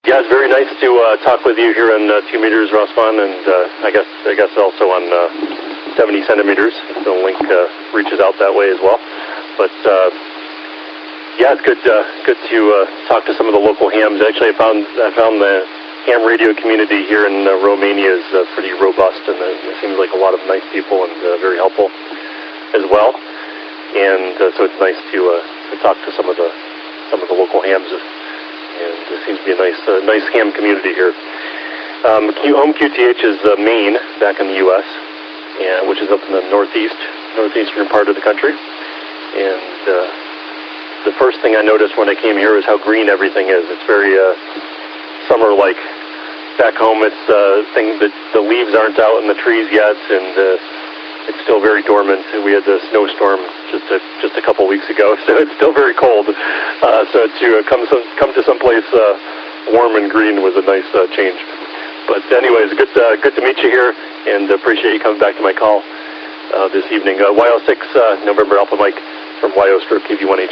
Yeah, it's very nice to talk with you here on 2 meters, Razvan, and I guess also on 70 centimeters. The link reaches out that way as well. But yeah, it's good to talk to some of the local hams. Actually, I found the ham radio community here in Romania is pretty robust, and it seems like a lot of nice people and very helpful as well. And so it's nice to talk to some of the local hams. And it seems to be a nice ham community here. Home QTH is Maine, back in the U.S., which is up in the northeastern part of the country. And the first thing I noticed when I came here is how green everything is. It's very summer-like. Back home, it's the leaves aren't out in the trees yet, and it's still very dormant. We had the snowstorm just a couple weeks ago, so it's still very cold. So to come to someplace warm and green was a nice change. But anyways, good to meet you here, and appreciate you coming back to my call this evening. YO6 November Alpha Mike from YO/KV1HNZ.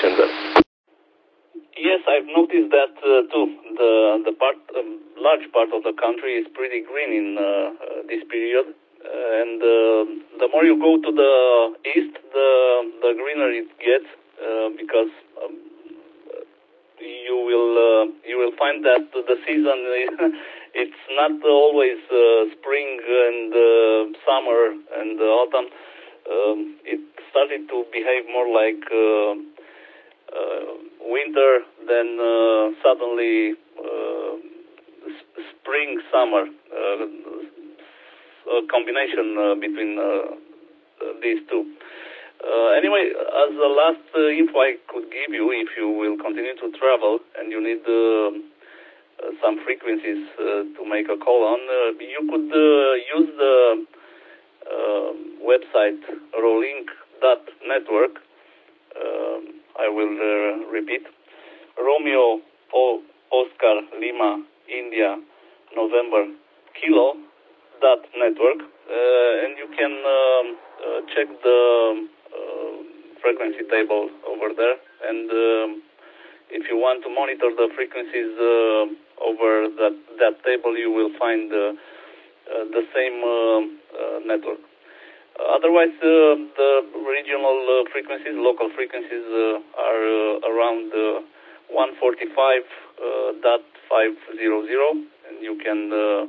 Yes, I've noticed that too. The large part of the country is pretty green in this period. And the more you go to the east, the greener it gets, because you will find that the season it's not always spring and summer and autumn. It started to behave more like winter, then suddenly spring, summer. A combination between these two. Anyway, as the last info I could give you, if you will continue to travel and you need some frequencies to make a call on, you could use the website rolink.network. I will repeat: Romeo Oscar Lima India November Kilo .network, and you can check the frequency table over there, and if you want to monitor the frequencies over that table, you will find the same network. Otherwise, the regional frequencies, local frequencies are around 145.500, and you can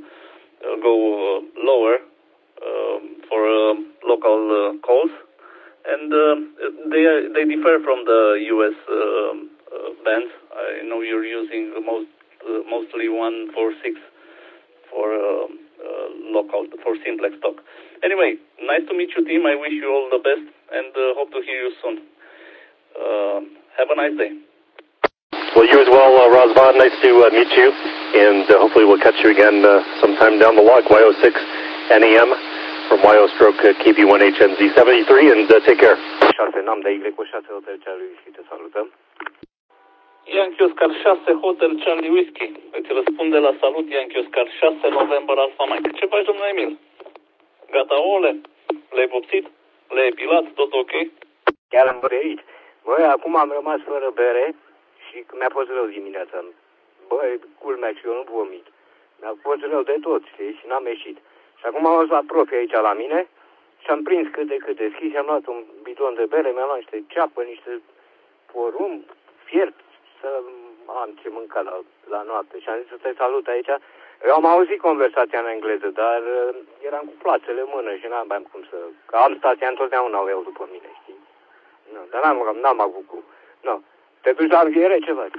go lower for local calls, and they differ from the U.S. bands. I know you're using mostly 146 for local, for simplex talk. Anyway, nice to meet you, team. I wish you all the best, and hope to hear you soon. Have a nice day. Well, you as well, Razvan. Nice to meet you, and hopefully we'll catch you again sometime down the log. YO6 NEM from YO/KV1HNZ 73, and take care. 6 NAM de Y cu 6 Hotel Charlie Whisky, te salutăm. Yankee Oscar 6 Hotel Charlie Whisky. Îți răspunde la salut Yankee Oscar 6 November Alpha Mike. Ce faci, domnule Emil? Gata ouăle? Le-ai vopsit? Le-ai epilat? Tot ok? Chiar am aici. Băi, acum am rămas fără bere și mi-a fost rău dimineața. Băi, culmea și eu nu vomit. Mi-a fost rău de tot, știi, și n-am ieșit. Și acum am ajuns la profi aici la mine și am prins cât de cât deschis și am luat un bidon de bere, mi-am luat niște ceapă, niște porumb, fiert, să am ce mânca la noapte. Și am zis să te salut aici. Eu am auzit conversația în engleză, dar eram cu plațele în mână și n-am cum să... Că am stația întotdeauna o iau după mine, știi? Nu, dar n-am avut cum. Nu. Te duci la înviere, ce faci?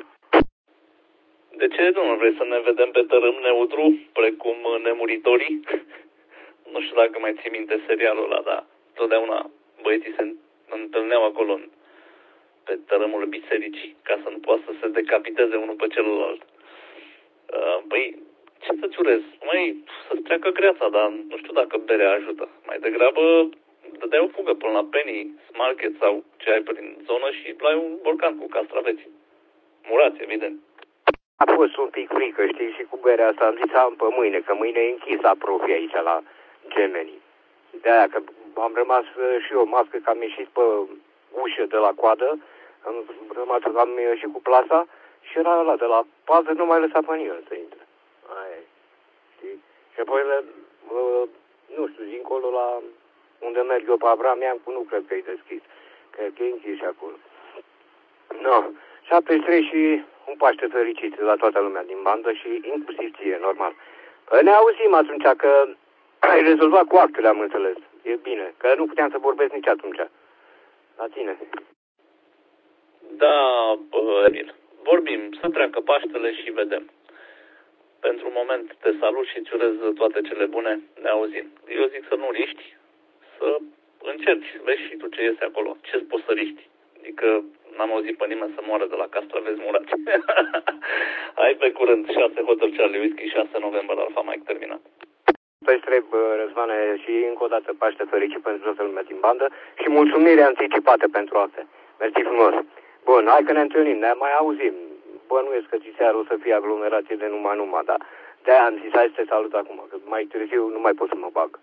De ce nu vrei să ne vedem pe tărâm neutru, precum Nemuritorii? Nu știu dacă mai ții minte serialul ăla, dar totdeauna băieții se întâlneau acolo pe tărâmul bisericii, ca să nu poată să se decapiteze unul pe celălalt. Păi, ce să-ți urez? Măi, să-ți treacă greața, dar nu știu dacă berea ajută. Mai degrabă dădeai o fugă până la Penny Market sau ce ai prin zonă și plai un borcan cu castraveți. Murați, evident. A fost un pic frică, știi, și cu berea asta am zis am pe mâine, că mâine e închis apropi aici la Gemeni. De-aia că am rămas și eu mască, că am ieșit pe ușă de la coadă, am rămas am ieșit cu plasa și era ăla de la pază, nu mai lăsa pe nimeni să intre. Și apoi, nu știu, dincolo la unde merg eu pe Abramiancu, nu cred că e deschis. Cred că e închis acolo. No. 73 și un Paște fericit la toată lumea din bandă și inclusiv ție, normal. Păi ne auzim atunci că ai rezolvat cu actele, am înțeles. E bine, că nu puteam să vorbesc nici atunci. La tine. Da, Emil. Vorbim, să treacă Paștele și vedem. Pentru moment te salut și îți urez toate cele bune. Ne auzim. Eu zic să nu riști, să încerci. Vezi și tu ce iese acolo. Ce-ți poți să riști? Adică n-am auzit pe nimeni să moară de la castraveți murați. Hai pe curând. 6 Hotel Charlie Whiskey, 6 noiembrie, Alfa Mike, terminat. Îți trebuie, Răzvane, și încă o dată Paște fericit pentru toată lumea din bandă și mulțumire anticipate pentru astea. Mersi frumos. Bun, hai că ne întâlnim, ne mai auzim. Bănuiesc că seara o să fie aglomerație de numai, dar de-aia am zis, hai să te salut acum, că mai târziu nu mai pot să mă bag.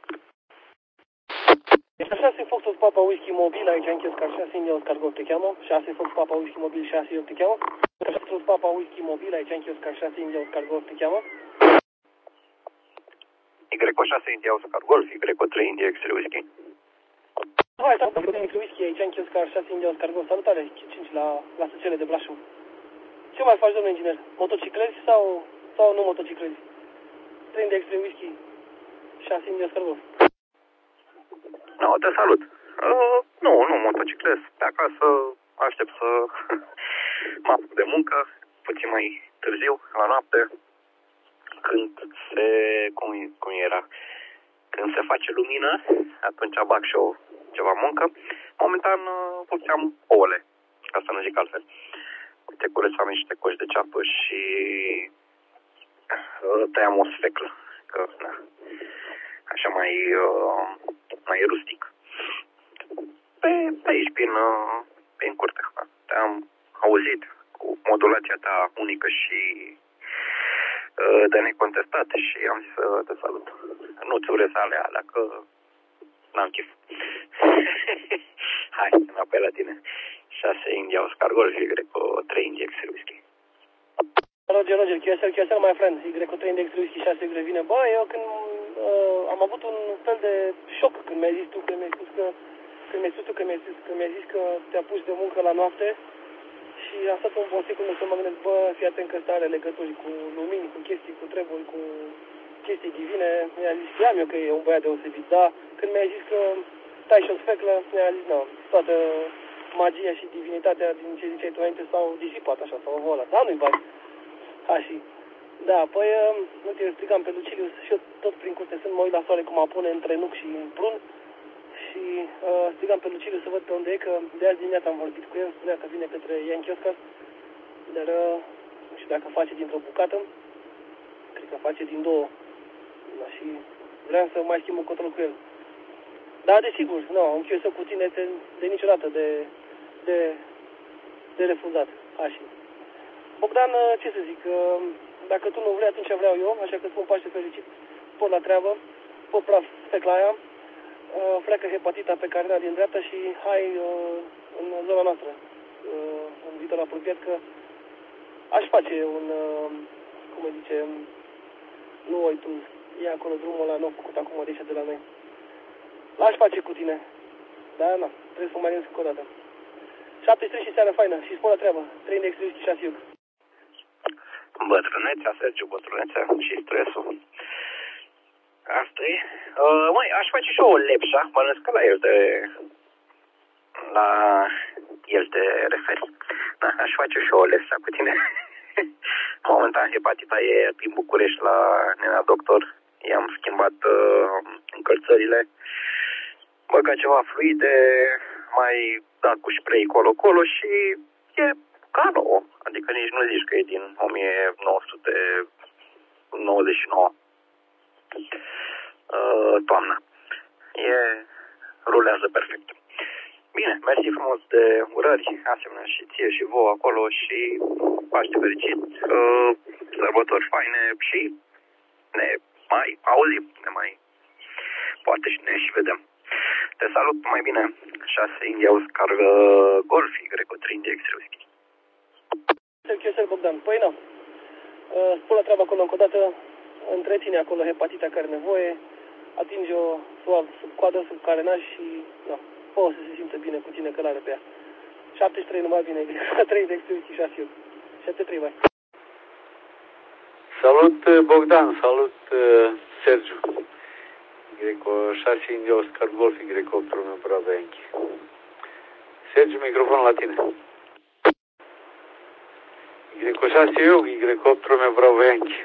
Este 6 Foxtrot Papa Whisky Mobil, aici închis ca 6 India Oscar Golf te cheamă, 6 Fox Papa Whisky Mobil 6 eu te cheamă, 6 Foxtrot Papa Whisky Mobil, aici închis ca 6 India Oscar Golf te cheamă. Y6 India Oscar Golf, Y3 India X-Ray Whisky. Hai, stau, X-Ray Whisky, aici închis ca 6 India Oscar Golf, salutare, 5 la Săcele de Brașov. Ce mai faci, domnule inginer? Motociclezi sau nu motociclezi? 3 India X-Ray Whisky, 6 India Oscar Golf. No, te salut. Nu motociclez. Pe acasă aștept să mă apuc de muncă, puțin mai târziu, la noapte, când cum era? Când se face lumină, atunci bag și eu ceva muncă. Momentan făceam ouăle, ca să nu zic altfel. Uite, curățam niște coși de ceapă și tăiam o sfeclă, că na, așa mai rustic. Pe aici, prin curte. Te-am auzit cu modulația ta unică și de necontestat și am zis să te salut. Nu-ți urez alea, că n-am chef. Hai, înapoi la tine. 6 India Oscar Golf, Y3 India X-Ray Whisky. Roger, QSL, my friend, Y3 India X-Ray Whisky 6 vine. Bă, eu când am avut un fel de șoc când mi-ai zis tu, când mi-ai zis că te apuci de muncă la noapte și a stat un bun secundă să mă gândesc, bă, fii atent că ăsta are legături cu lumini, cu chestii, cu treburi, cu chestii divine. Mi-a zis, știam eu că e un băiat deosebit, dar când mi-ai zis că tai și o sfeclă, mi-a zis, nu, toată magia și divinitatea din ce ziceai tu înainte s-au disipat așa, s-au volat, dar nu-i bani. Așa. Da, păi, nu te explicam pe Lucilius și eu tot prin curte sunt, mă uit la soare cum apune între nuc și în prun și strigam pe Lucilius să văd pe unde e, că de azi dimineața am vorbit cu el, spunea că vine către Yankee Oscar, dar nu știu dacă face dintr-o bucată, cred că face din două, da, și vreau să mai schimb un control cu el. Da, desigur, nu, închei să cu tine de niciodată de refuzat, așa. Bogdan, ce să zic, dacă tu nu vrei, atunci vreau eu, așa că spun Paște fericit, pot la treabă, pot praf sfecla aia, freacă hepatita pe carnea din dreapta și hai în zona noastră, în viitor apropiat, că aș face un, cum îi zice, nu uit, e acolo drumul ăla nou făcut acum de la noi. L-aș face cu tine, dar nu, trebuie să mă mai încă o dată. 73 și seara faină și spun la treabă, 3 index 36 iug. Bătrânețea, Sergiu, bătrânețea și stresul. Asta e. Măi, aș face și o lepșa, bănesc că la el te referi. Da, aș face și o lepșa cu tine. Momentan, hepatita e prin București la nena doctor. I-am schimbat încălțările. Băga ceva fluide, mai dat cu spray colo-colo și e ca nouă. Adică nici nu zici că e din 1999. Toamna. Rulează perfect. Bine, mersi frumos de urări, asemenea și ție și vouă acolo și Paște fericit, sărbători faine și ne mai auzim, poate și ne și vedem. Te salut mai bine. 6 India Oscar Golf, Y3 India X-Ray Whisky. QSL Bogdan, păi nu, spun la treabă acolo încă o dată, întreține acolo hepatita care are nevoie, atinge-o suav sub coadă, sub carenaj și da, poate să se simtă bine cu tine călare pe ea. 73 nu mai vine, 3 de extremisti 6 eu. 73 mai. Salut Bogdan, salut Sergiu. Greco 6 India Oscar Golf, Greco 8 Romeo Bravo Yankee. Sergiu, microfon la tine. Greco 6 eu, Greco 8 Romeo Bravo Yankee.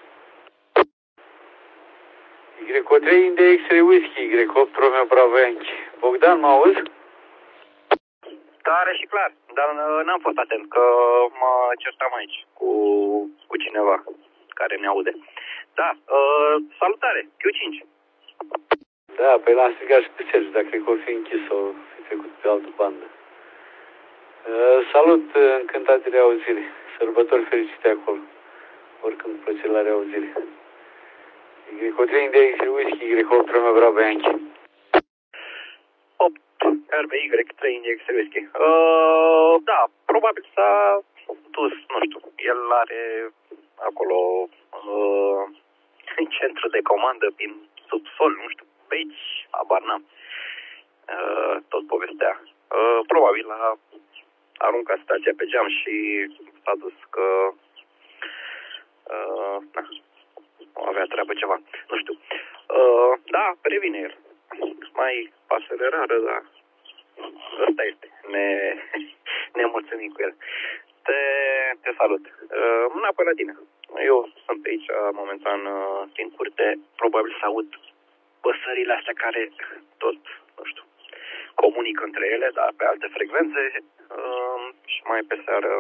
Greco 3 India X-Ray Whisky, Greco 8 Romeo Bravo Yankee. Bogdan, mă auzi? Tare și clar, dar n-am fost atent, că mă certam aici cu cineva care ne aude. Da, salutare, Q5. Da, păi l-am strigat și pe Sergiu, dar cred că o fi închis sau fi trecut pe altă bandă. Salut, încântat de reauzire. Sărbători fericite acolo. Oricând plăcere la reauzire. Greco 3 India X-Ray Whisky, Greco 8 Romeo Bravo Yankee. 8 RBY 3 India X-Ray Whisky. Da, probabil s-a dus, nu știu, el are acolo centru de comandă prin subsol, nu știu, pe aici, habar n-am. Tot povestea. Probabil a aruncat stația pe geam și s-a dus că avea treabă ceva, nu știu. Da, revine el. Mai pasăre rară, dar ăsta este. Ne mulțumim cu el. Te salut. Înapoi la tine. Eu sunt pe aici momentan din curte. Probabil să aud păsările astea care tot, nu știu, comunică între ele, dar pe alte frecvențe. Și mai pe seară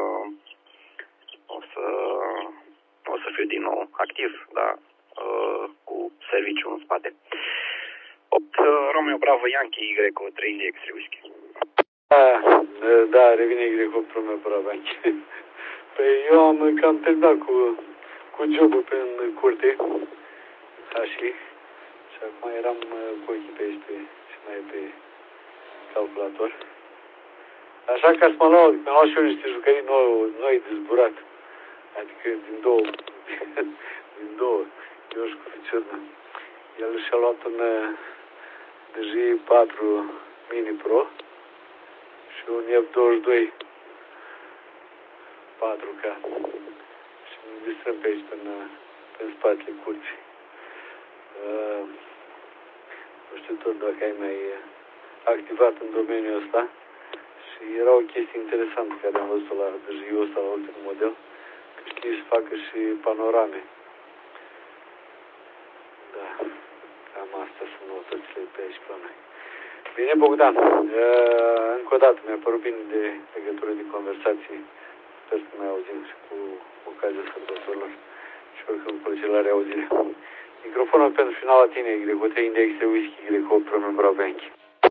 o să fiu din nou activ, da, cu serviciul în spate. 8 Romeo Bravo Yankee, Greco 3 India X-Ray Whisky. Da, revine Greco 8 Romeo Bravo Yankee. Păi eu am cam terminat cu jobul prin curte. Și acum eram cu ochii pe aici și mai pe calculator. Așa că mi-am luat și eu niște jucării noi de zburat. Adică din două. Eu și cu ficiul meu. El și-a luat un DJI-4 Mini Pro și un F22 4K. Și ne distrăm pe aici prin spatele curții. Nu știu tot dacă ai mai activat în domeniul ăsta. Și era o chestie interesantă care am văzut la DJI-ul ăsta, la ultimul model, că știi să facă și panorame. Da, cam astea sunt noutățile pe aici la noi. Bine, Bogdan, încă o dată mi-a părut bine de legătură de conversații. Sper să mai auzim și cu ocazia sărbătorilor și oricând plăcere la reauzire. Microfonul pentru final la tine, Greco 3 India X-Ray Whisky, Greco 8 Romeo Bravo Yankee.